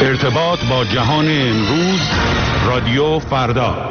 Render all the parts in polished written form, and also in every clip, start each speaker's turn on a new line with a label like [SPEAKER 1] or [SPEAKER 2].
[SPEAKER 1] ارتباط با جهان امروز، رادیو فردا.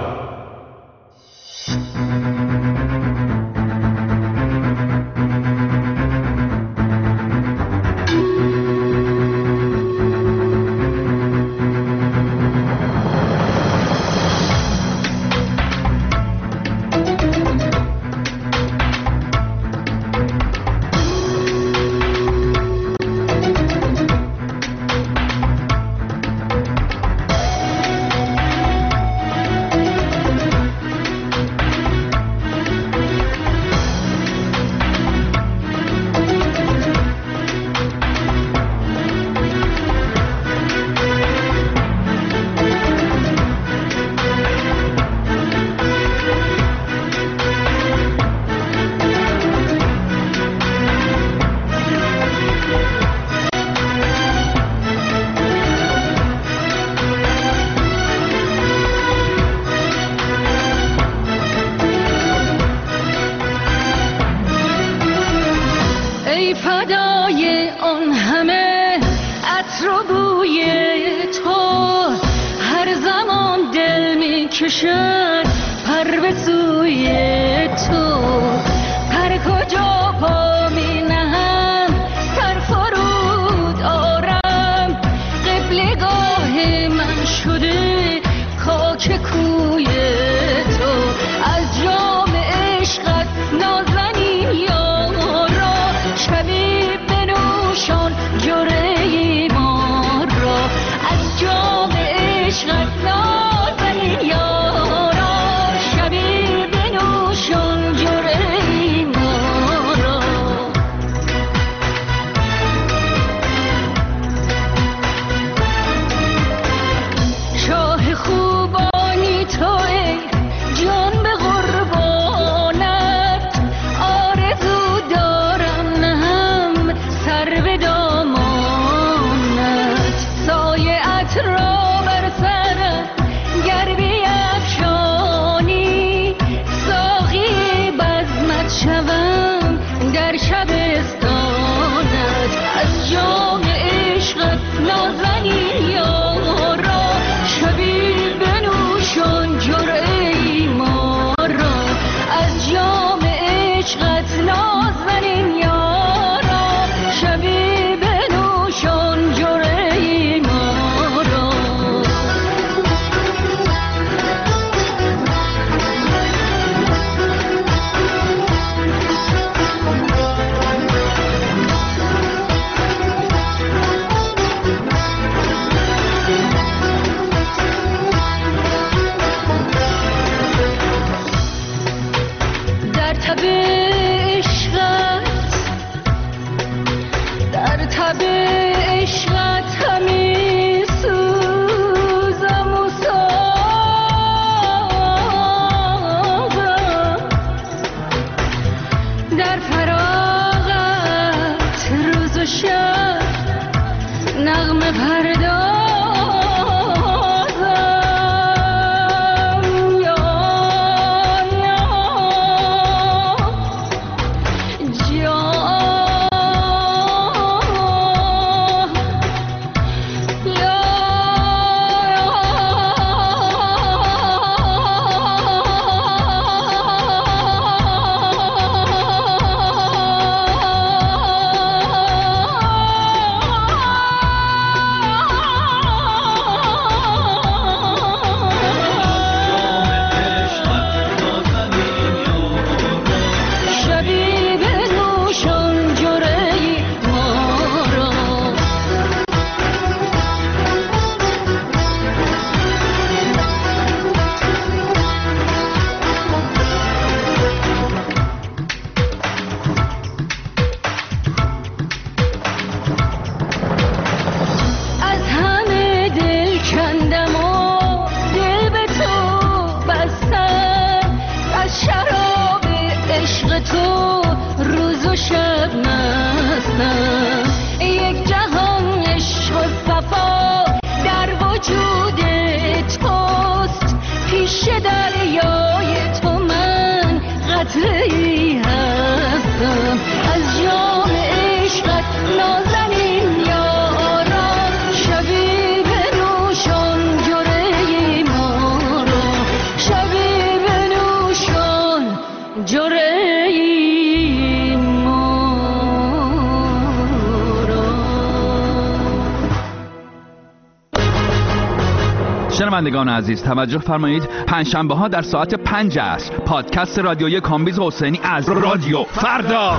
[SPEAKER 2] شنوندگان عزیز توجه فرمایید، پنجشنبه ها در ساعت 5 عصر پادکست رادیویی کامبیز حسینی از رادیو فردا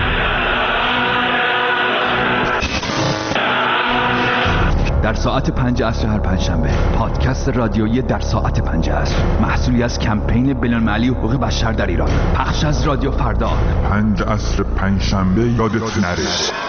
[SPEAKER 2] در ساعت 5 عصر هر پنجشنبه. پادکست رادیویی در ساعت 5 عصر محصولی از کمپین بین‌المللی حقوق بشر در ایران. پخش از رادیو فردا.
[SPEAKER 3] 5 عصر پنجشنبه یادت نره.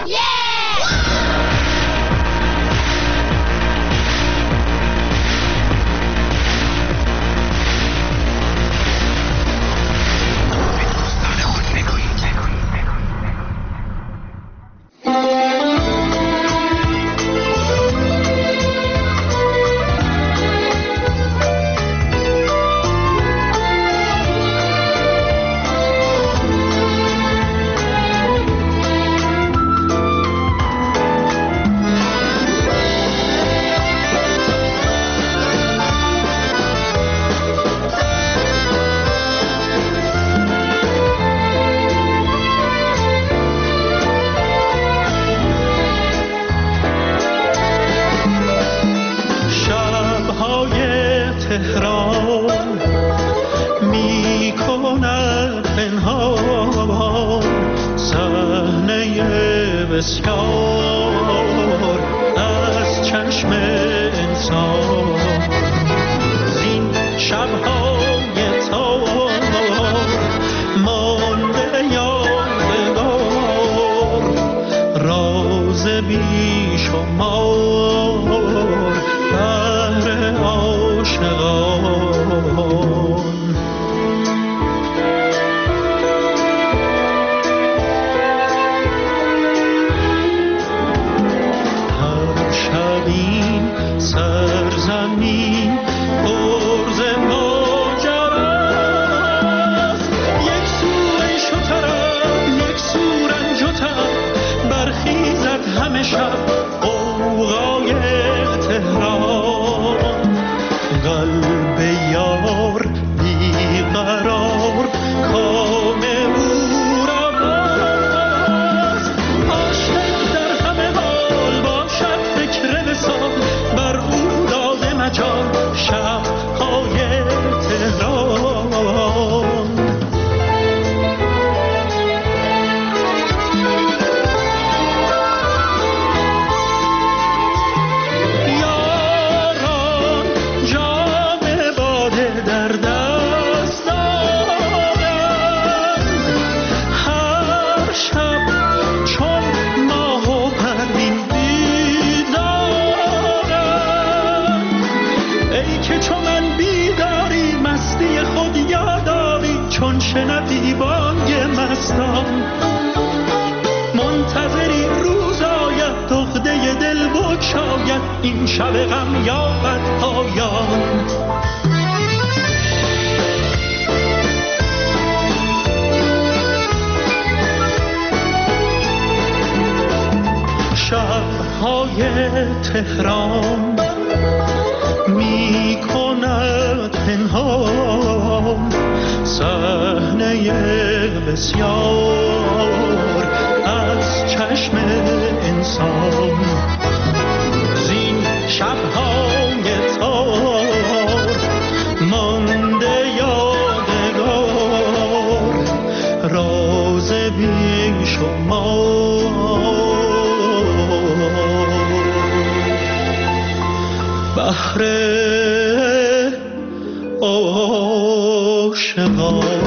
[SPEAKER 4] این شب غم یابد پایان. شب‌های تهران می کند پنهان صحنه بسیار از چشم انسان. شب‌های تار مانده یادگار، راز بی شمار. بحر عاشقان.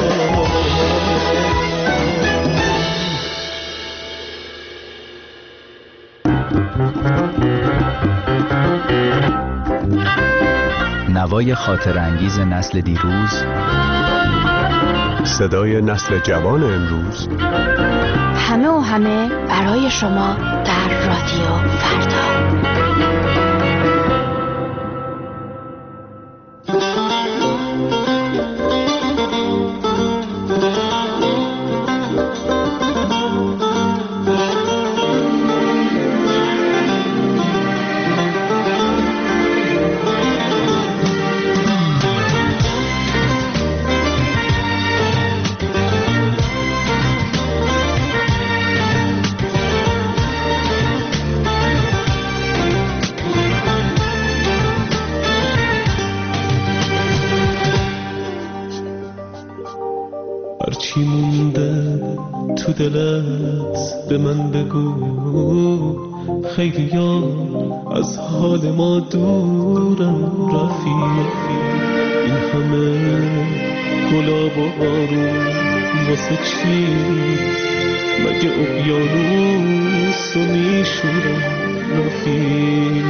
[SPEAKER 5] نوای خاطر انگیز نسل دیروز،
[SPEAKER 6] صدای نسل جوان امروز،
[SPEAKER 7] همه و همه برای شما در رادیو فردا.
[SPEAKER 4] دلت به من بگو، خیلیا از حال ما دورن رفیق. این همه گلاب و بارون واسه چی؟ مگه اقیانوس رو میشورن رفیق.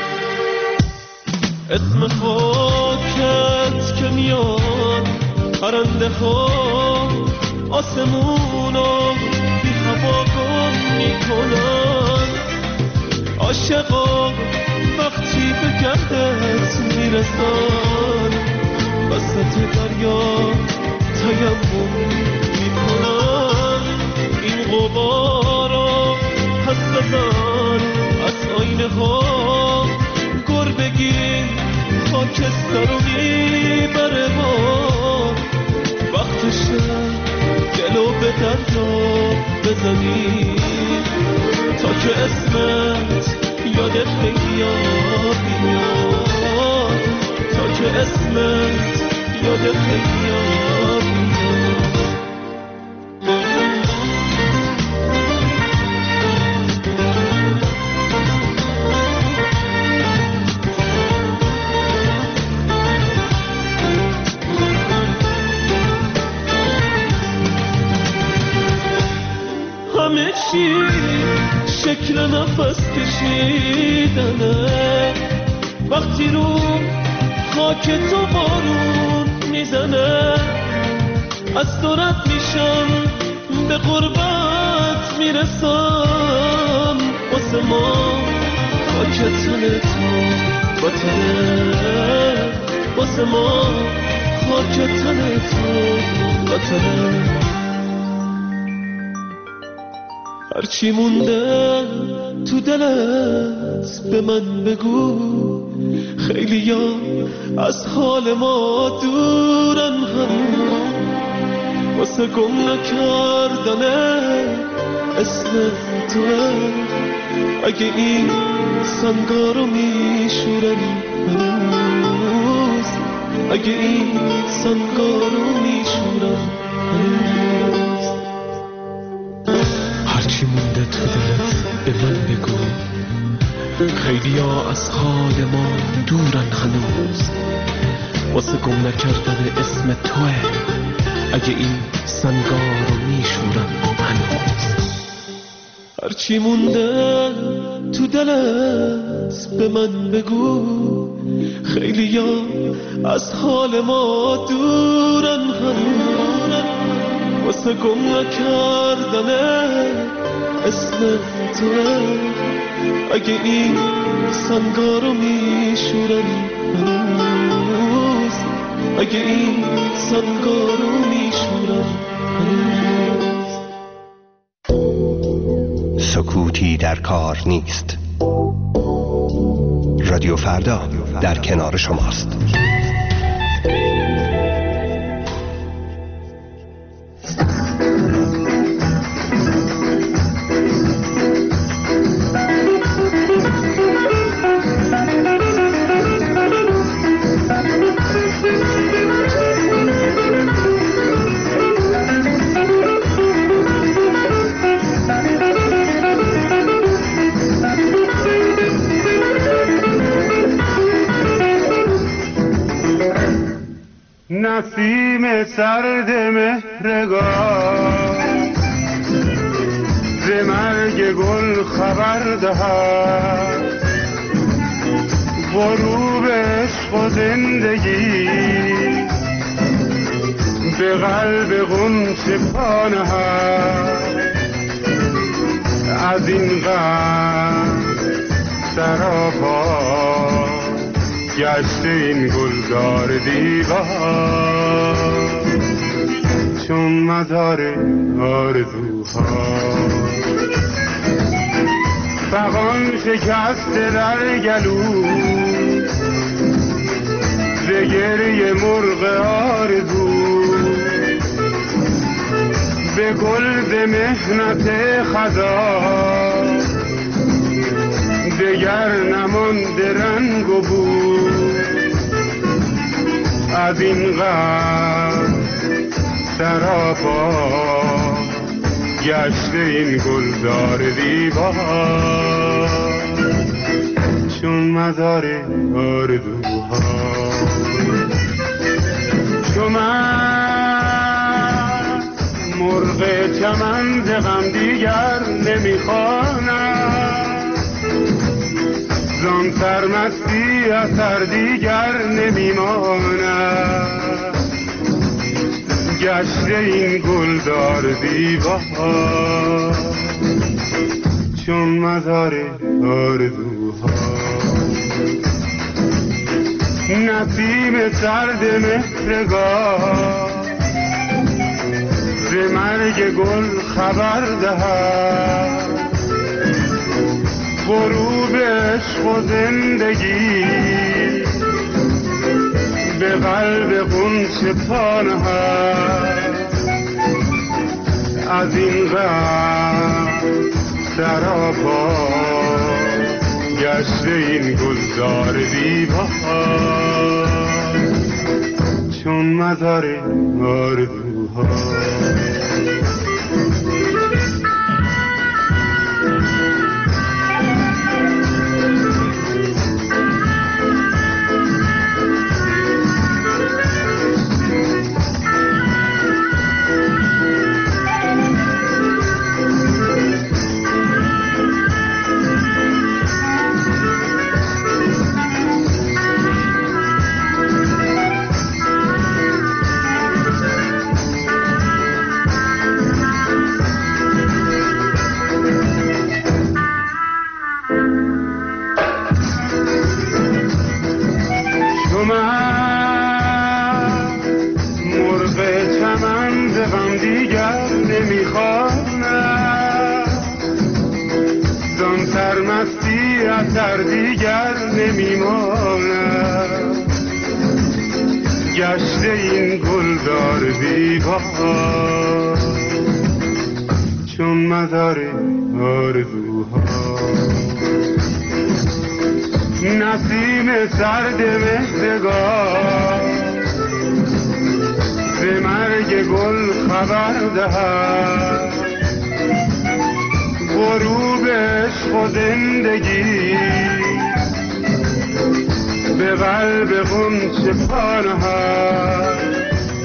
[SPEAKER 4] اسم خاکت که میاد پرنده ها آسمونو بی هوا گم میکنن. عاشقا وقتی به گردت میرسن وسط دریا تیمم میکنن. این غبارا پس بزن از آینه ها، گربگی خاکستر رو میبره بار. وقتشه دلو به دریا بزنی تا که اسمت یادت بیاد، تا که اسمت یادت بیاد. همه چی شکل نفس کشیدنه، وقتی رو خاک تو بارون میزنه. از تو رد میشم به غربت میرسم، واسه ما خاک تن تو وطنه، واسه ما خاک تن تو وطنه. هرچی مونده تو دلت به من بگو، خیلیا از حال ما دورن هنوز. واسه گم نکردنه اسم توه، اگه این سنگارو میشورن هنوز، اگه این سنگارو میشورن هنوز. هرچی مونده تو دلت به من بگو، خیلیا از حال ما دورن هنوز. واسه گم نکردن اسم توه، اگه این سنگار رو میشورن هنوز. هرچی مونده تو دلت به من بگو، خیلیا از حال ما دورن هنوز. واسه گم نکردن اسم توه، اگه این سنگار رو میشورن هنوز، اگه این سنگار رو میشورن هنوز.
[SPEAKER 6] سکوتی در کار نیست. رادیو فردا در کنار شماست.
[SPEAKER 8] نسیم سرد مهرگاه ز مرگ گل خبر دهد، غروب عشق و زندگی به قلب غنچه پا نهد. از این غم سراپا گشته این گلزار دیوار، چون مزار آرزوها. فغان شکسته در گلو ز گریه مرغ آرزو، به گل ز محنت خزان دگر نمانده رنگ و بو. از این غم سراپا گشته این گلزار زیبا چون مزار آرزوها. چون من مرغ چمن ز غم دیگر نمیخوانم، زان سرمستی اثر دیگر نمیماند. گشته این گلزار زیبا چون مزار آرزوها. نسیم سرد مهرگاه ز مرگ گل خبر دهد، غروب عشق و زندگی به قلب غنچه پا نهد. از این غم سراپا گشته این گلزار زیبا چون مزار آرزوها. اثر دیگر نمیماند. گشته این گلزار زیبا چون مزار آرزوها. نسیم سرد مهرگاه ز مرگ گل خبر دهد، غروب عشق و زندگی به قلب غنچه پا نهد.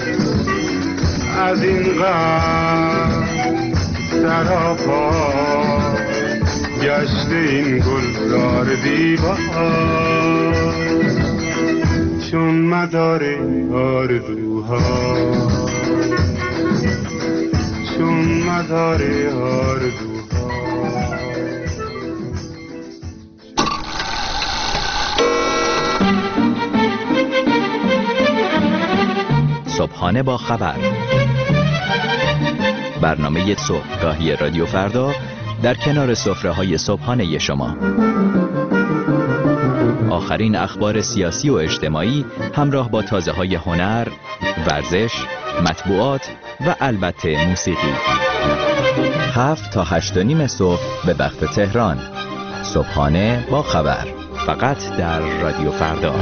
[SPEAKER 8] از این غم سراپا گشته این گلزار زیبا چون مزار آرزوها. چون مزار آرزوها.
[SPEAKER 5] صبحانه با خبر، برنامه صبحگاهی رادیو فردا در کنار سفره‌های صبحانه شما. آخرین اخبار سیاسی و اجتماعی همراه با تازه‌های هنر، ورزش، مطبوعات و البته موسیقی. 7 تا 8:30 صبح به وقت تهران. صبحانه با خبر، فقط در رادیو فردا.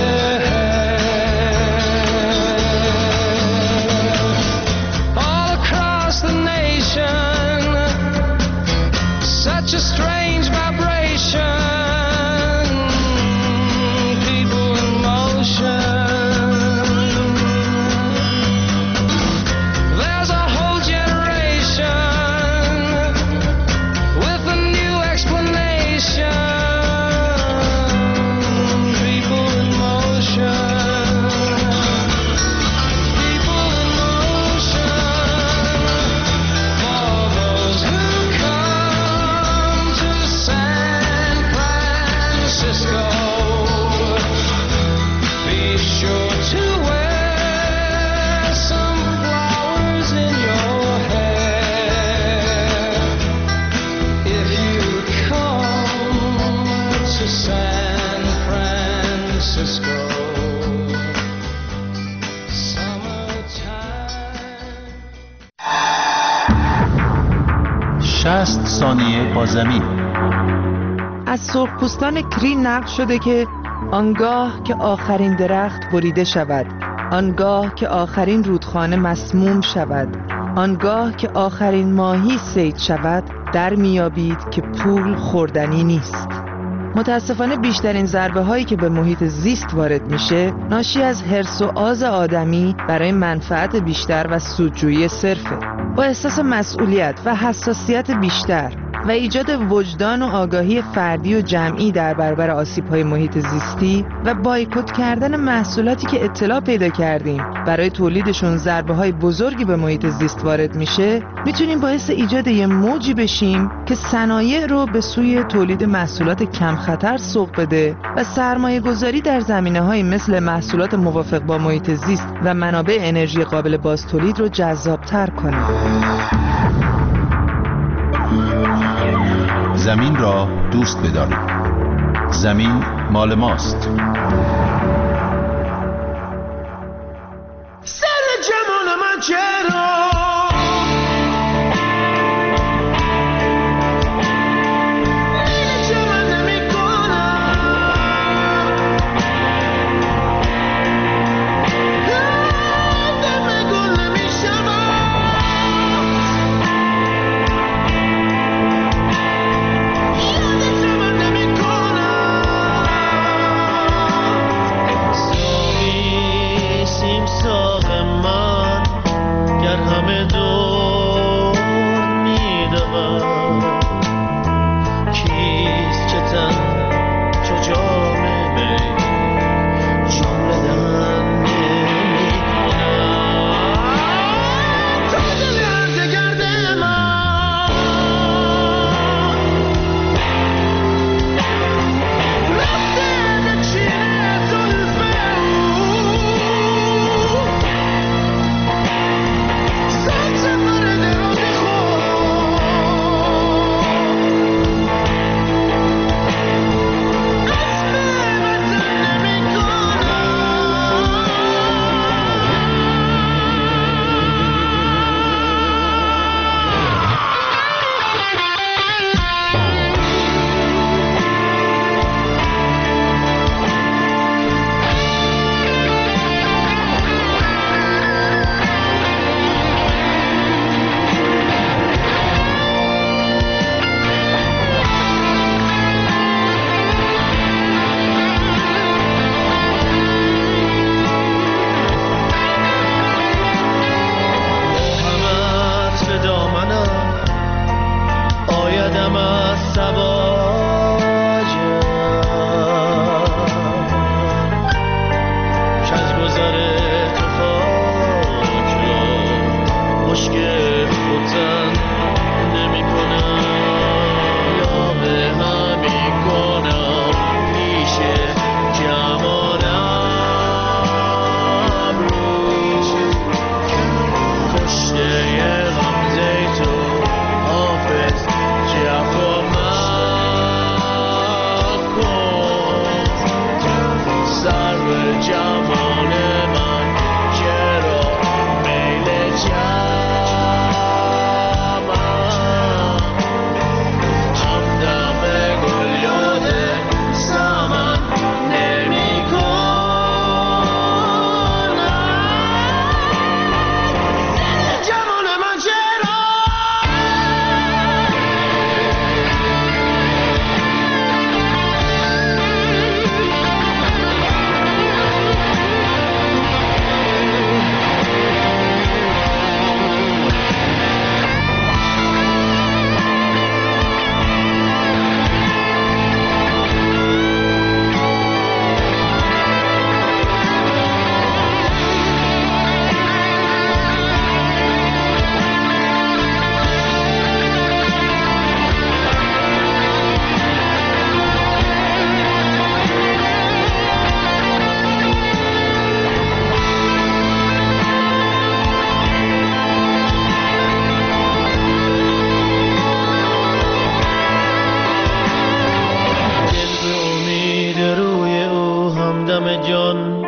[SPEAKER 9] All across Francisco.
[SPEAKER 1] 60 ثانیه با زمین.
[SPEAKER 10] از سرخپوستان کری نقل شده که آنگاه که آخرین درخت بریده شود، آنگاه که آخرین رودخانه مسموم شود، آنگاه که آخرین ماهی صید شود، در میابید که پول خوردنی نیست. متاسفانه بیشترین ضربه هایی که به محیط زیست وارد میشه ناشی از حرص و آز آدمی برای منفعت بیشتر و سودجویی صرفه. با احساس مسئولیت و حساسیت بیشتر و ایجاد وجدان و آگاهی فردی و جمعی در برابر آسیب‌های محیط زیستی و بایکوت کردن محصولاتی که اطلاع پیدا کردیم برای تولیدشون ضربه‌های بزرگی به محیط زیست وارد میشه، میتونیم باعث ایجاد یه موجی بشیم که صنایع رو به سوی تولید محصولات کم خطر سوق بده و سرمایه گذاری در زمینه‌های مثل محصولات موافق با محیط زیست و منابع انرژی قابل بازتولید رو جذاب‌تر کنه.
[SPEAKER 1] زمین را دوست بدارید. زمین مال ماست.
[SPEAKER 9] سر جمال من چرا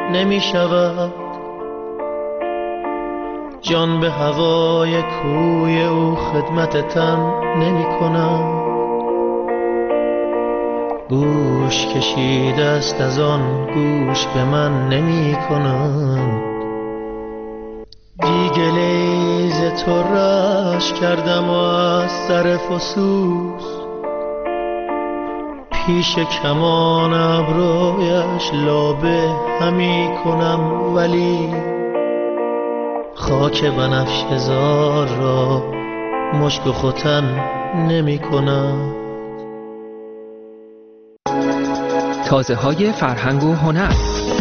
[SPEAKER 11] نمی شود. جان به هوای کوی او خدمت تن نمی کنم. گوش کشیده است از آن گوش به من نمی کنم. دیگه لیز تو رش کردم و از سر فسوس پیش کمان ابرویش لابه همی کنم، ولی خاک بنفشه زار را مشک و ختن نمی کنم.
[SPEAKER 12] تازه های فرهنگ و هنر.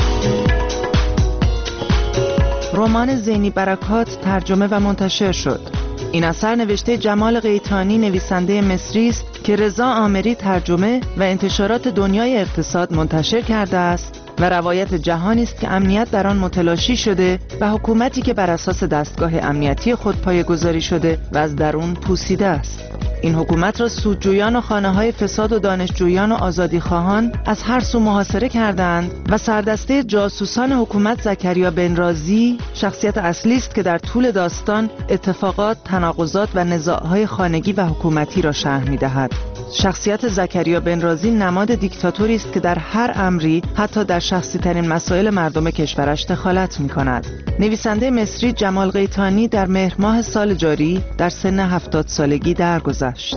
[SPEAKER 10] رمان زینی برکات ترجمه و منتشر شد. این اثر نوشته جمال قیتانی نویسنده مصری است که رضا عامری ترجمه و انتشارات دنیای اقتصاد منتشر کرده است و روایت جهانی است که امنیت در آن متلاشی شده و حکومتی که بر اساس دستگاه امنیتی خود پایه‌گذاری شده و از درون پوسیده است. این حکومت را سودجویان و خانه‌های فساد و دانشجویان و آزادیخواهان از هر سو محاصره کردند و سردسته جاسوسان حکومت زکریا بن رازی شخصیت اصلی است که در طول داستان اتفاقات، تناقضات و نزاع‌های خانگی و حکومتی را شرح می‌دهد. شخصیت زکریا بن رازی نماد دیکتاتوری است که در هر امری، حتی در شخصی ترین مسائل مردم کشورش دخالت می‌کند. نویسنده مصری جمال قیتانی در مهر ماه سال جاری در سن 70 سالگی درگذشت.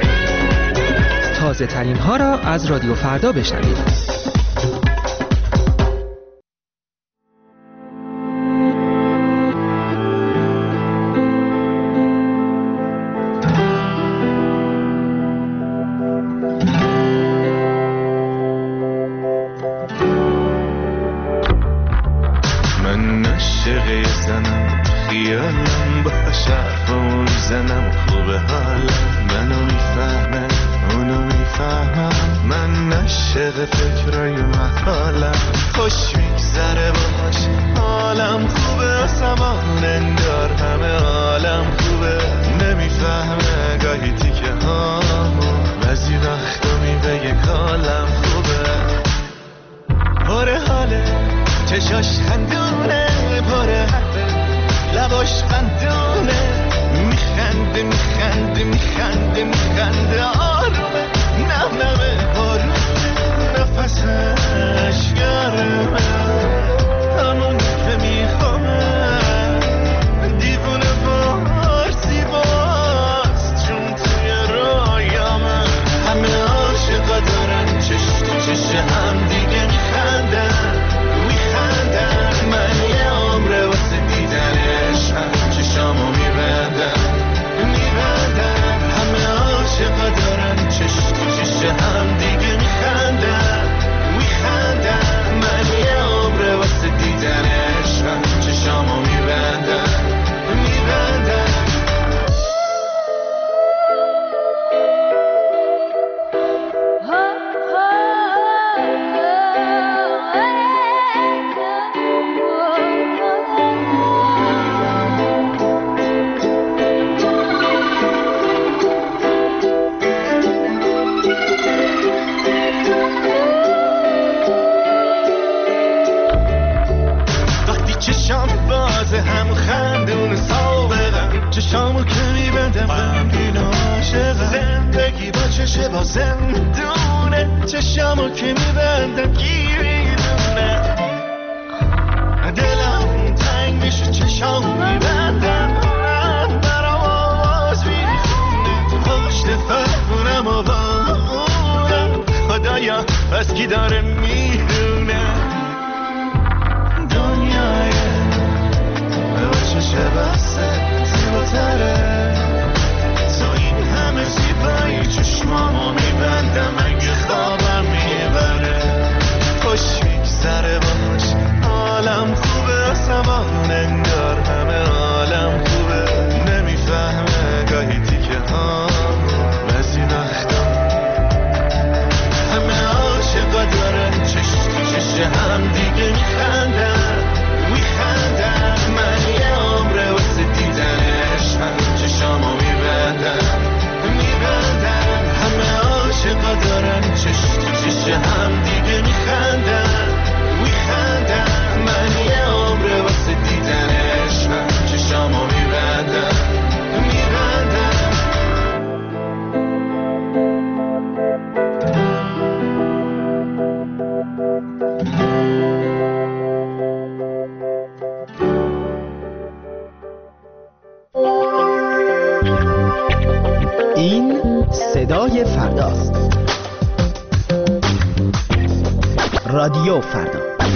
[SPEAKER 12] تازه ترین ها را از رادیو فردا بشنوید.
[SPEAKER 9] هم دیگه میخندن من
[SPEAKER 13] رادیو فردا.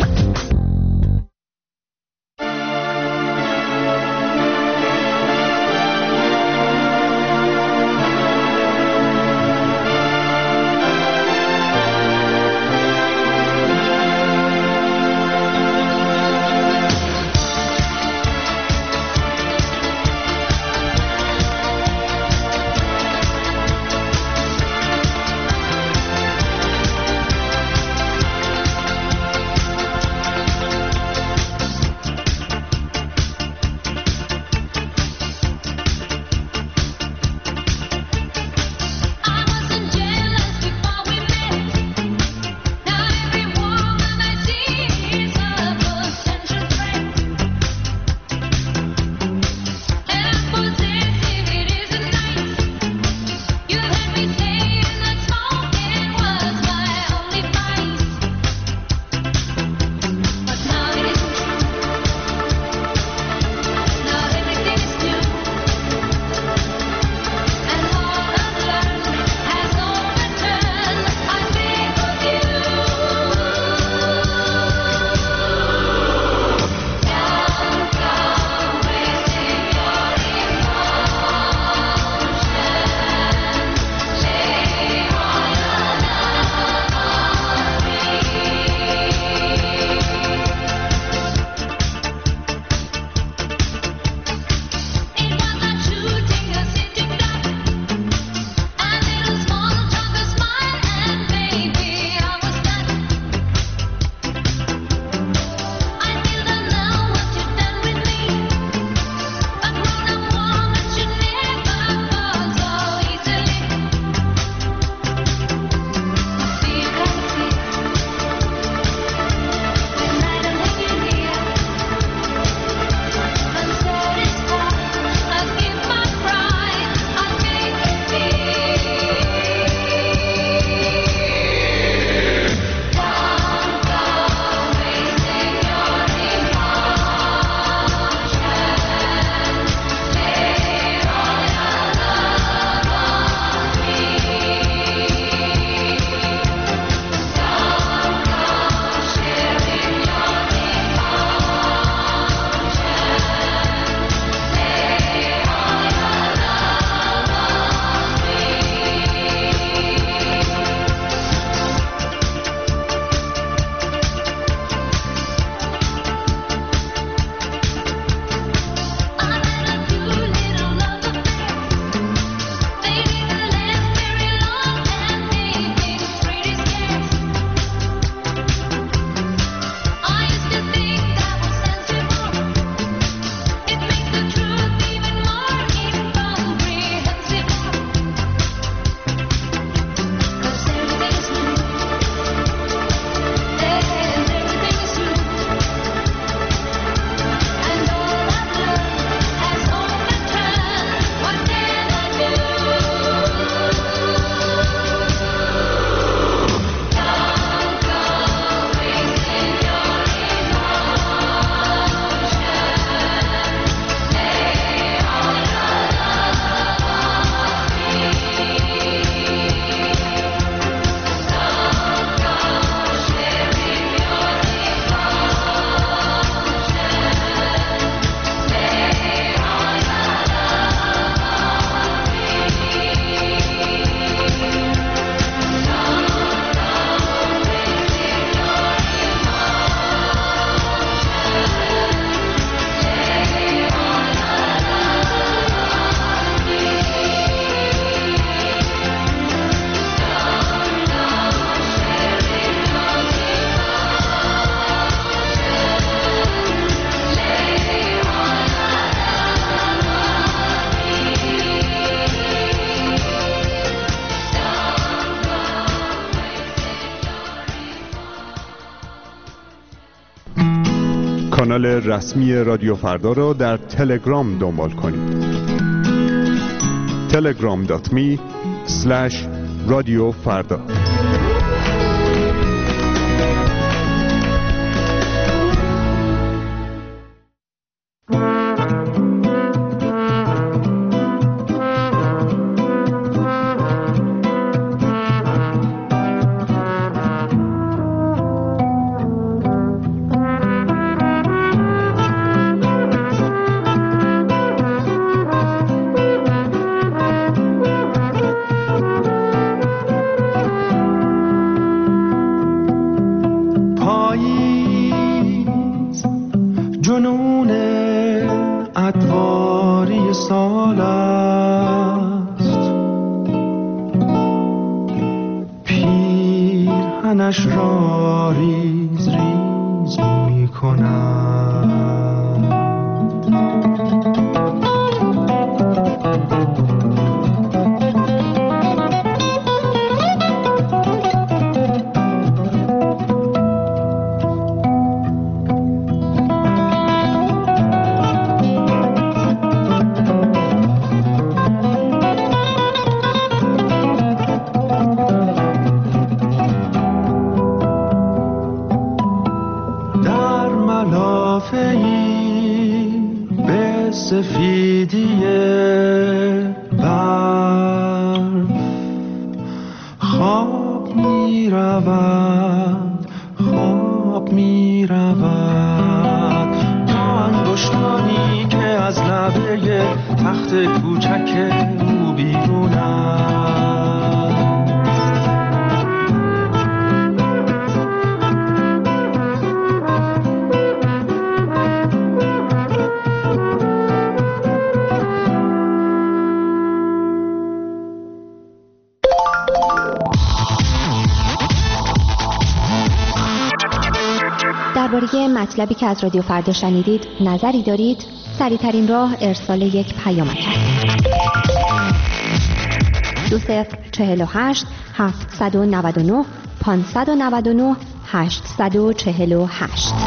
[SPEAKER 14] کانال رسمی رادیو فردا را در تلگرام دنبال کنید. telegram.me/رادیو فردا.
[SPEAKER 9] پاییز جنون ادواری سال است، پیرهنش را ریز ریز می کند. سفیدی برف خواب می رود، خواب می رود تا انگشتانی که از لبه تخت کوچک او بیرونند.
[SPEAKER 13] درباره مطلبی که از رادیو فردا شنیدید نظری دارید؟ سریع‌ترین راه ارسال یک پیامک است. 2048 799 599 848.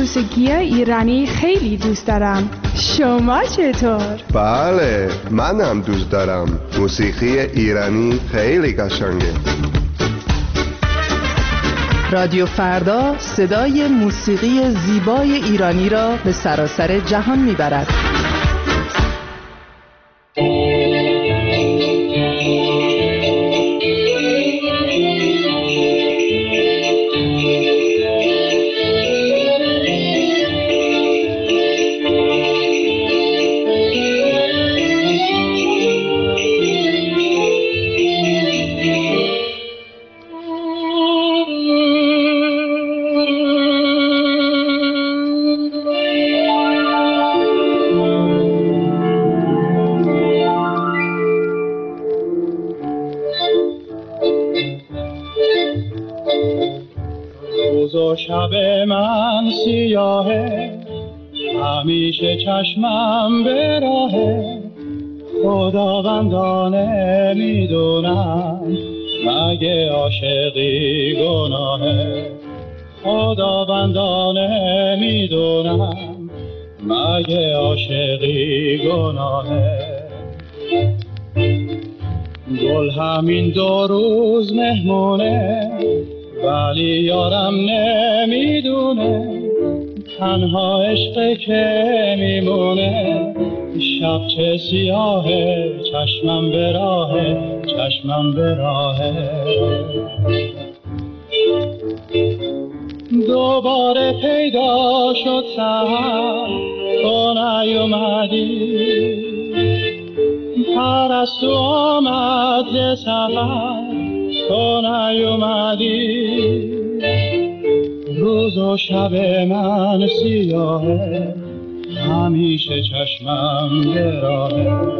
[SPEAKER 15] موسیقی ایرانی خیلی دوست دارم. شما چطور؟
[SPEAKER 16] بله، من هم دوست دارم. موسیقی ایرانی خیلی قشنگه.
[SPEAKER 10] رادیو فردا صدای موسیقی زیبای ایرانی را به سراسر جهان میبرد.
[SPEAKER 8] شب من سیاهه، همیشه چشمم به راهه. خداوندانه میدونم مگه عاشقی گناهه. خداوندانه میدونم مگه عاشقی گناهه. گل همین 2 روز مهمونه، ولی یارم نمیدونه تنها عشق که میمونه. شب چه سیاهه، چشمم به راهه، چشمم به راهه. دوباره پیدا شد سحر، تو نیومدی. پرستو آمد ز سفر، تو نیومدی. روز و شب من سیاهه، همیشه چشمم به راهه.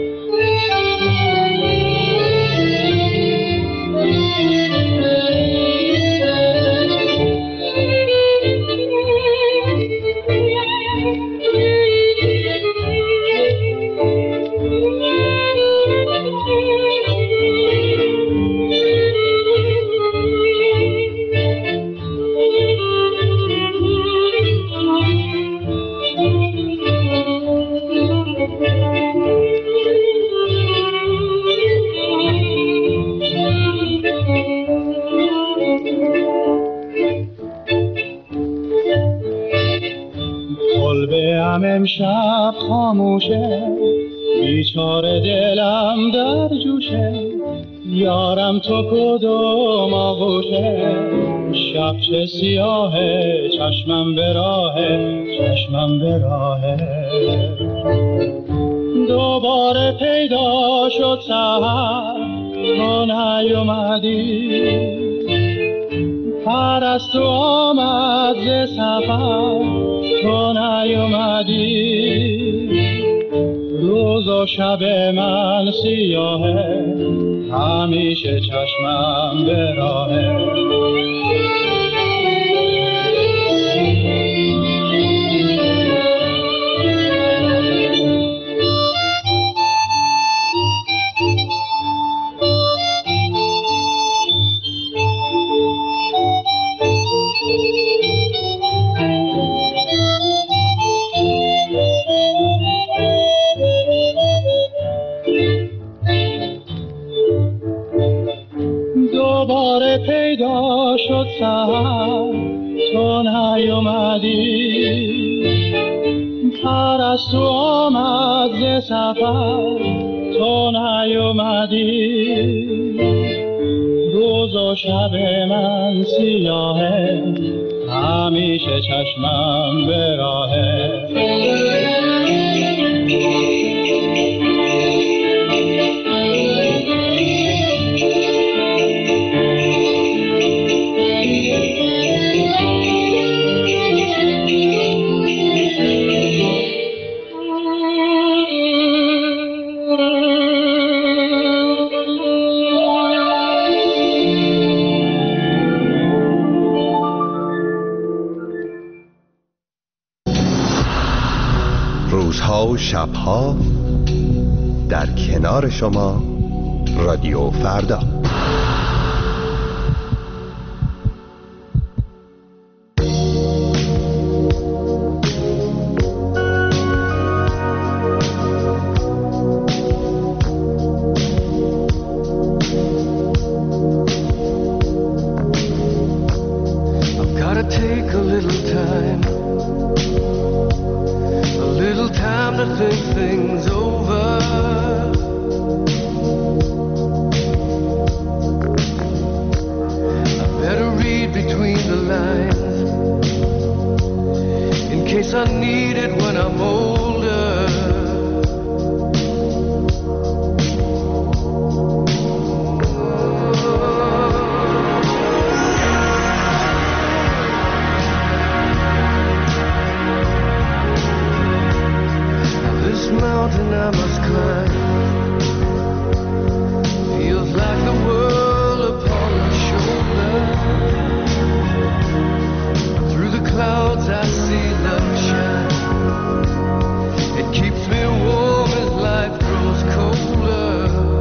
[SPEAKER 8] امشب خاموشه، بیچاره دلم در جوشه. یارم تو کدوم آغوشه، شب چه سیاهه، چشمم به راهه، چشمم به راهه. دوباره پیدا شد سحر، تو نیومدی. پرستو آمد ز سفر، تو نیومدی. روز و شب من سیاهه، همیشه چشمم به راهه. دوباره پیدا شد سحر، تو نیومدی. پرستو آمد ز سفر، تو نیومدی. روز و شب من سیاهه، همیشه چشمم به راهه.
[SPEAKER 6] روزها و شبها در کنار شما رادیو فردا.
[SPEAKER 9] need it when I'm older. This mountain I must climb feels like the world upon my shoulder. Through the clouds I see love shine. It keeps me warm as life grows colder.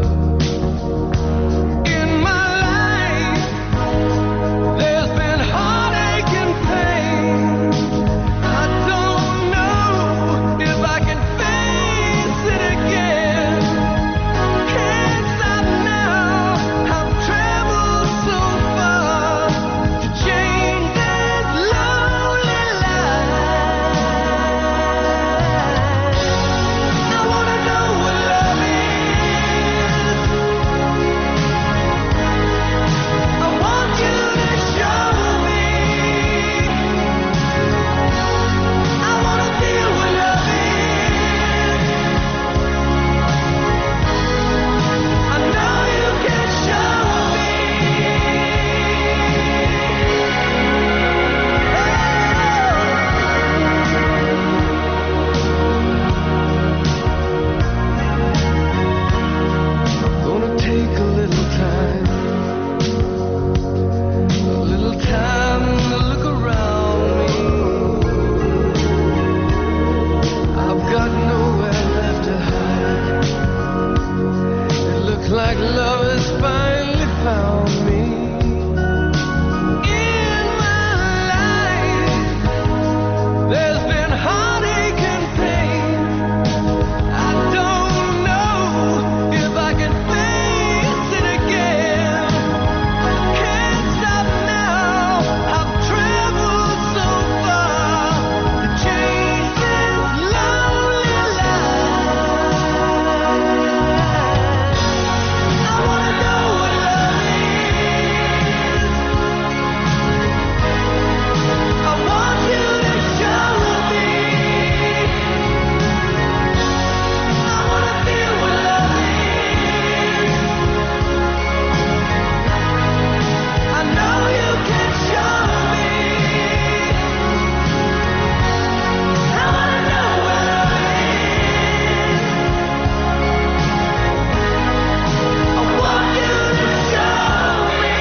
[SPEAKER 9] In my life there's been heartache and pain. I don't know if I can face it again. Can't stop now. I've traveled so far to change this lonely life. I wanna know what love is. I want you to show me. I wanna feel what love is. I know you can show me. I'm gonna take a little time to look around me. I've got nowhere left to hide. It looks like love has finally found me. In my life, there's been heartache and pain. I don't know if I can face it again. Can't stop now. I've traveled so far to change this lonely life. I wanna know what love is. I want you to show me. I wanna feel what love is. I know you can show me. I wanna know what love is. I want you to show me.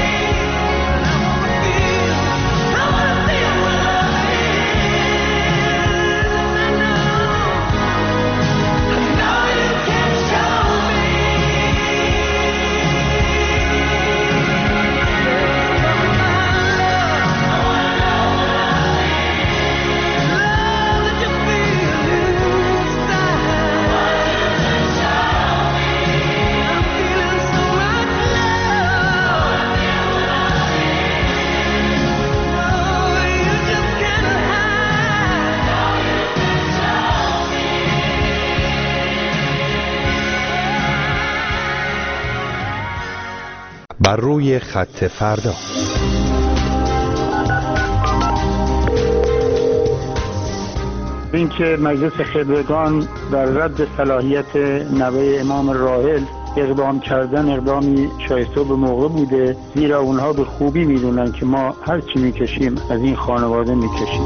[SPEAKER 9] I wanna feel what love is. I know you can show me.
[SPEAKER 6] بر روی خط فردا.
[SPEAKER 17] اینکه مجلس خبرگان در رد صلاحیت نوه امام راحل اقدام کردن اقدامی شایسته به موقع بوده، زیرا اونها به خوبی میدونن که ما هر چی میکشیم از این خانواده میکشیم.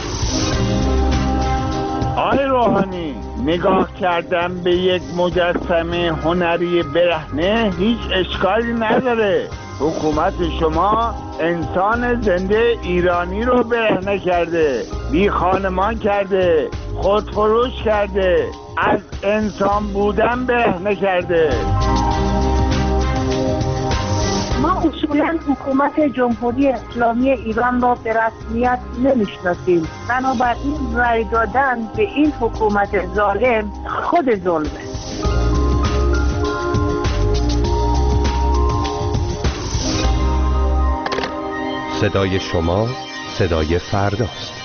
[SPEAKER 18] آقای روحانی، نگاه کردن به یک مجسمه هنری برهنه هیچ اشکالی نداره. حکومت شما انسان زنده ایرانی رو برهنه کرده، بی خانمان کرده، خودفروش کرده، از انسان بودن برهنه کرده.
[SPEAKER 19] ما اصولا حکومت جمهوری اسلامی ایران را به رسمیت نمیشناسیم، بنابراین رای دادن به این حکومت ظالم خود ظلمه.
[SPEAKER 6] صدای شما صدای فرداست.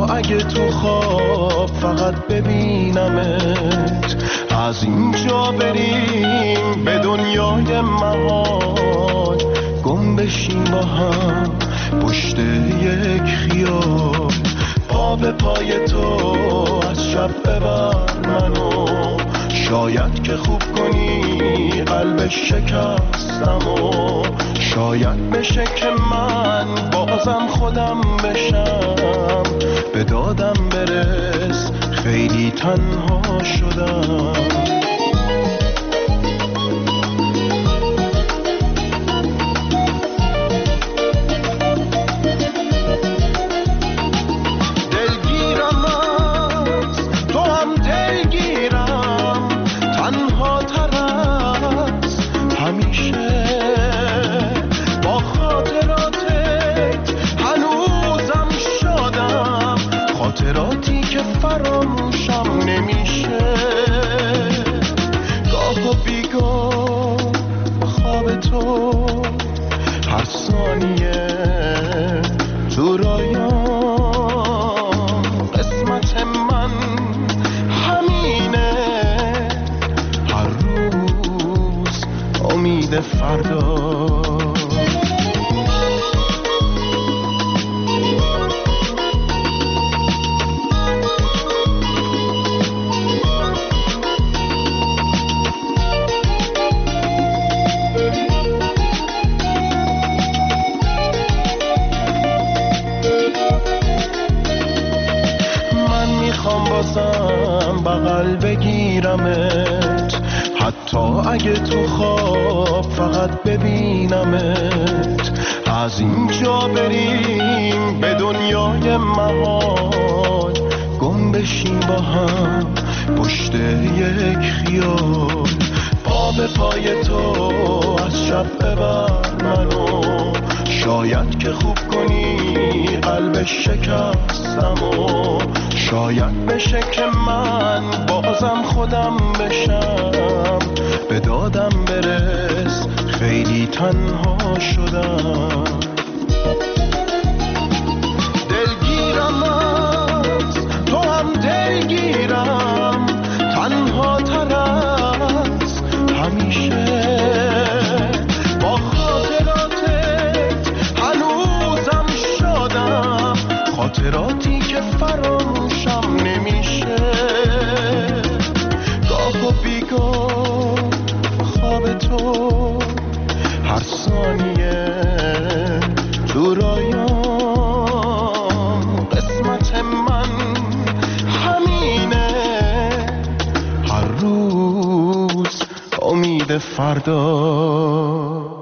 [SPEAKER 20] اگه تو خواب فقط ببینمت، از اینجا بریم به دنیای محال، گم بشیم با هم پشت یک خیال. پا به پای تو از شب ببر منو، شاید که خوب کنی قلب شکستمو، شاید بشه که من بازم خودم بشم، به دادم برس خیلی تنها شدم. فراموشم نمیشه، گاه و بیگاه خواب تو هر ثانیه تو رایام، قسمت من همینه، هر روز امید فردا. بغل بگیرمت، حتی اگه تو خواب فقط ببینمت، از اینجا بریم به دنیای محال، گم بشیم با هم پشت یک خیال. پا به پای تو از شب ببر منو، شاید که خوب کنی قلب شکستمو، شاید بشه که من بازم خودم بشم، به دادم برس خیلی تنها شدم. دلگیرم از تو هم دلگیرم، تنها تر از همیشه، با خاطراتت هنوزم شادم، خاطراتی که فراموشم نمیشه، گاه و بیگاه خواب تو هر ثانیه تو رایام، قسمت من همینه، هر روز امید فردا.